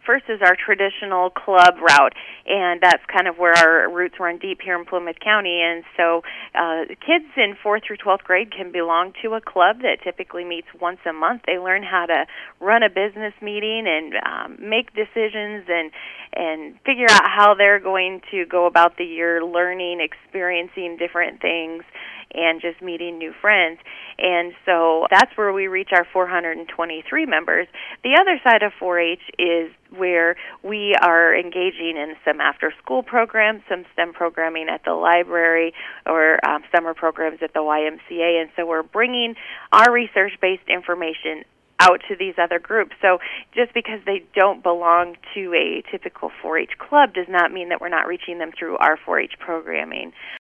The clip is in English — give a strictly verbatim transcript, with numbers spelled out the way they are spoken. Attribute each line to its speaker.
Speaker 1: first is our traditional club route, and that's kind of where our roots run deep here in Plymouth County. And so uh, kids in fourth through twelfth grade can belong to a club that typically meets once a month. They learn how to run a business meeting and um, make decisions and and figure out how they're going to go about the year, learning, experiencing different things, and just meeting new friends. And so that's where we reach our four hundred twenty-three members. The other side of four H is where we are engaging in some after-school programs, some STEM programming at the library, or um, summer programs at the Y M C A. And so we're bringing our research-based information out to these other groups. So just because they don't belong to a typical four H club does not mean that we're not reaching them through our four H programming.